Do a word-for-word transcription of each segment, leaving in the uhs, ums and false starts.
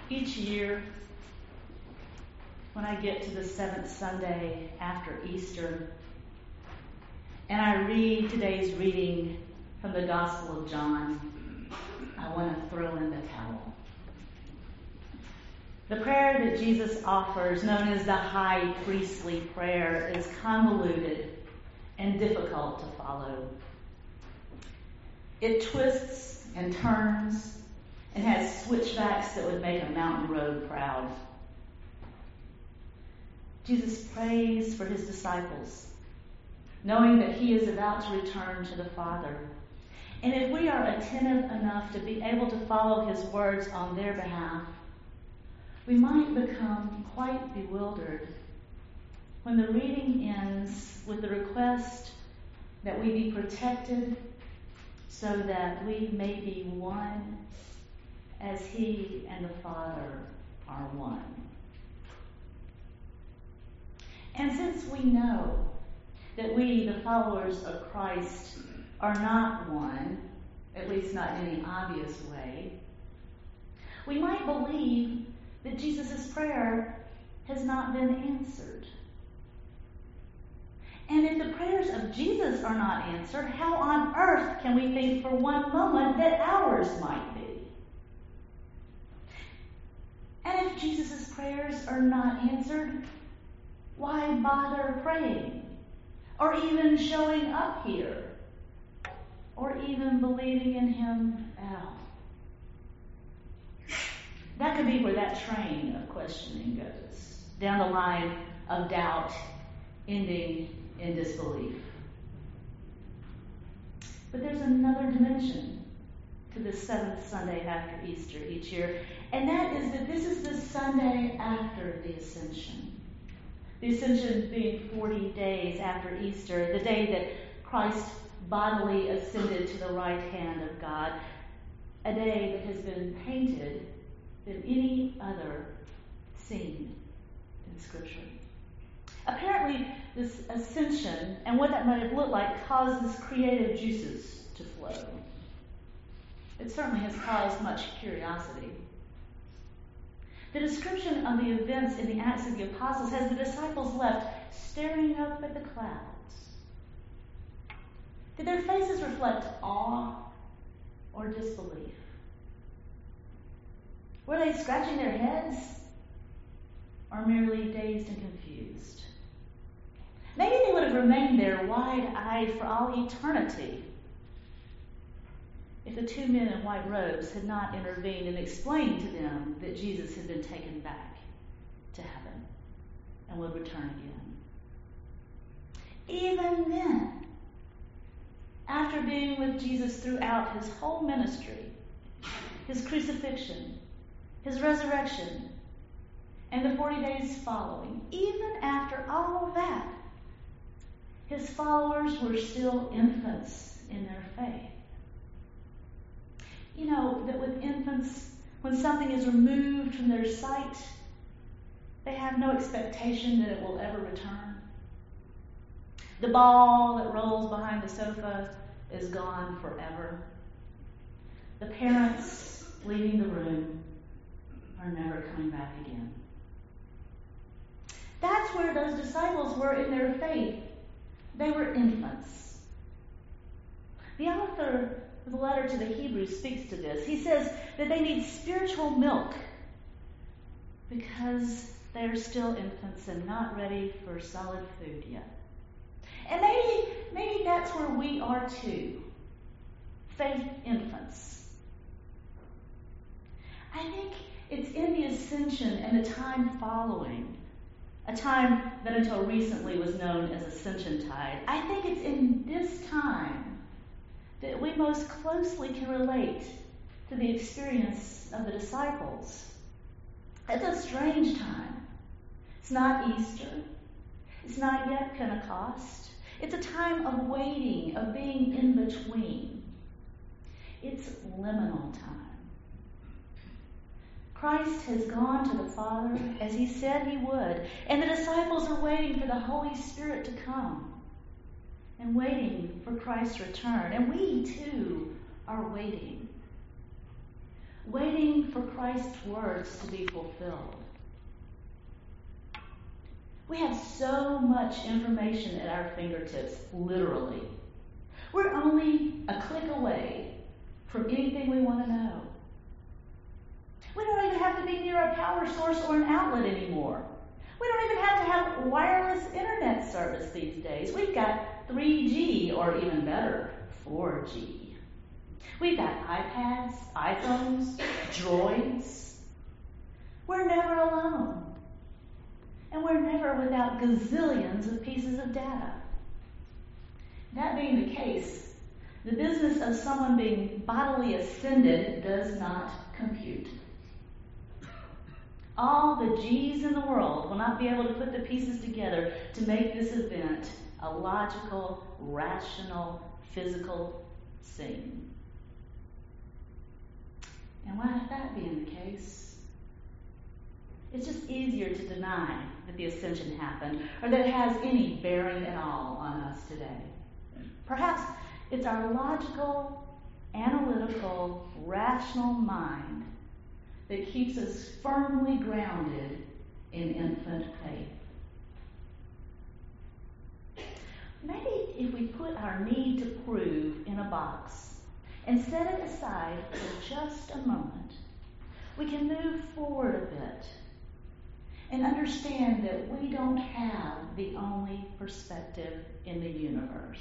Each year, when I get to the seventh Sunday after Easter, and I read today's reading from the Gospel of John, I want to throw in the towel. The prayer that Jesus offers, known as the high priestly prayer, is convoluted and difficult to follow. It twists and turns and has switchbacks that would make a mountain road proud. Jesus prays for his disciples, knowing that he is about to return to the Father. And if we are attentive enough to be able to follow his words on their behalf, we might become quite bewildered when the reading ends with the request that we be protected so that we may be one as he and the Father are one. And since we know that we, the followers of Christ, are not one, at least not in any obvious way, we might believe that Jesus' prayer has not been answered. And if the prayers of Jesus are not answered, how on earth can we think for one moment that ours might be? And if Jesus' prayers are not answered, why bother praying? Or even showing up here? Or even believing in him at all? That could be where that train of questioning goes, down the line of doubt, ending in disbelief. But there's another dimension to the seventh Sunday after Easter each year, and that is that this is the Sunday after the Ascension. The Ascension being forty days after Easter, the day that Christ bodily ascended to the right hand of God, a day that has been painted than any other seen in Scripture. Apparently, this ascension and what that might have looked like causes creative juices to flow. It certainly has caused much curiosity. The description of the events in the Acts of the Apostles has the disciples left staring up at the clouds. Did their faces reflect awe or disbelief? Were they scratching their heads or merely dazed and confused? Maybe they would have remained there wide-eyed for all eternity if the two men in white robes had not intervened and explained to them that Jesus had been taken back to heaven and would return again. Even then, after being with Jesus throughout his whole ministry, his crucifixion, his resurrection, and the forty days following, even after all of that, his followers were still infants in their faith. You know that with infants, when something is removed from their sight, they have no expectation that it will ever return. The ball that rolls behind the sofa is gone forever. The parents leaving the room are never coming back again. That's where those disciples were in their faith. They were infants. The author of the letter to the Hebrews speaks to this. He says that they need spiritual milk because they are still infants and not ready for solid food yet. And maybe, maybe that's where we are too. Faith infants. I think it's in the ascension and the time following, a time that until recently was known as Ascensiontide. I think it's in this time that we most closely can relate to the experience of the disciples. It's a strange time. It's not Easter. It's not yet Pentecost. It's a time of waiting, of being in between. It's liminal time. Christ has gone to the Father as he said he would, and the disciples are waiting for the Holy Spirit to come and waiting for Christ's return. And we, too, are waiting. waiting for Christ's words to be fulfilled. We have so much information at our fingertips, literally. We're only a click away from anything we want to know. We don't even have to be near a power source or an outlet anymore. We don't even have to have wireless internet service these days. We've got three G, or even better, four G. We've got iPads, iPhones, droids. We're never alone. And we're never without gazillions of pieces of data. That being the case, the business of someone being bodily ascended does not compute. All the G's in the world will not be able to put the pieces together to make this event a logical, rational, physical scene. And why that being the case, it's just easier to deny that the ascension happened or that it has any bearing at all on us today. Perhaps it's our logical, analytical, rational mind that keeps us firmly grounded in infant faith. Maybe if we put our need to prove in a box and set it aside for just a moment, we can move forward a bit and understand that we don't have the only perspective in the universe.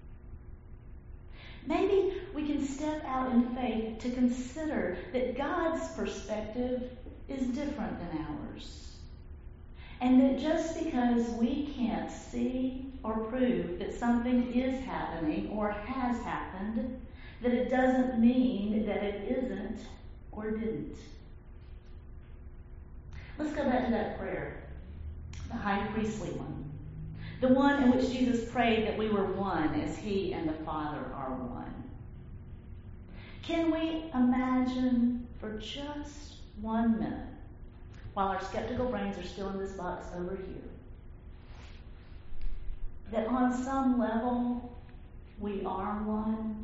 Maybe we can step out in faith to consider that God's perspective is different than ours. And that just because we can't see or prove that something is happening or has happened, that it doesn't mean that it isn't or didn't. Let's go back to that prayer, the high priestly one. The one in which Jesus prayed that we were one as he and the Father are one. Can we imagine for just one minute, while our skeptical brains are still in this box over here, that on some level we are one?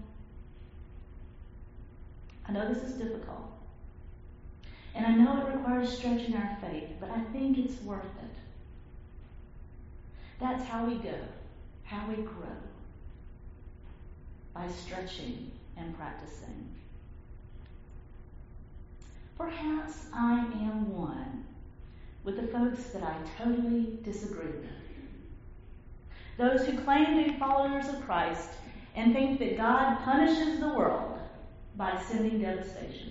I know this is difficult. And I know it requires stretching our faith, but I think it's worth it. That's how we go, how we grow, by stretching and practicing. Perhaps I am one with the folks that I totally disagree with. Those who claim to be followers of Christ and think that God punishes the world by sending devastation.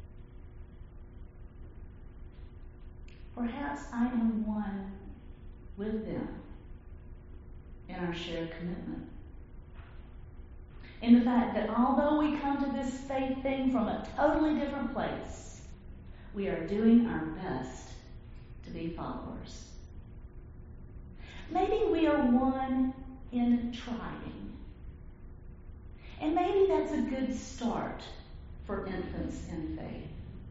Perhaps I am one with them in our shared commitment. In the fact that although we come to this faith thing from a totally different place, we are doing our best to be followers. Maybe we are one in trying. And maybe that's a good start for infants in faith.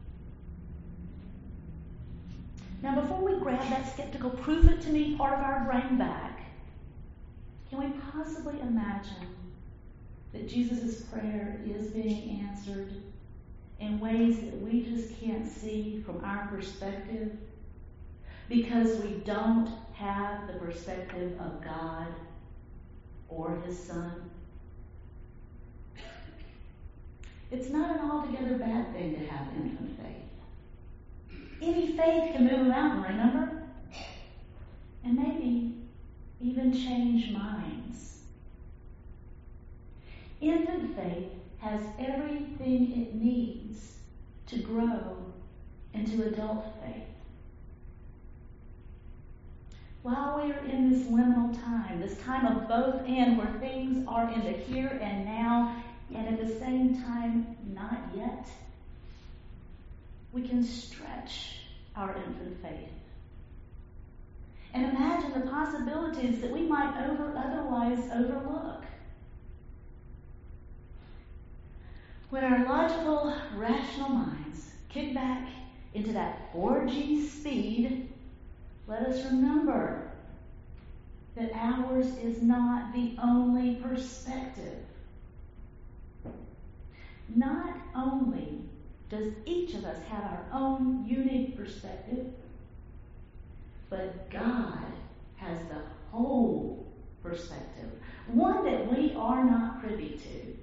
Now, before we grab that skeptical prove it to me part of our brain back, can we possibly imagine that Jesus' prayer is being answered in ways that we just can't see from our perspective because we don't have the perspective of God or his Son? It's not an altogether bad thing to have infant faith. Any faith can move a mountain, remember? And maybe even change minds. Infant faith has everything it needs to grow into adult faith. While we are in this liminal time, this time of both and, where things are in the here and now, and at the same time, not yet, we can stretch our infant faith and imagine the possibilities that we might over, otherwise overlook. When our logical, rational minds kick back into that four G speed, let us remember that ours is not the only perspective. Not only does each of us have our own unique perspective, but God has the whole perspective, one that we are not privy to.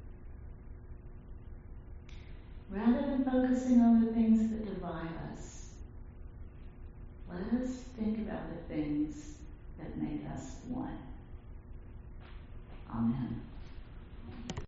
Rather than focusing on the things that divide us, let us think about the things that make us one. Amen.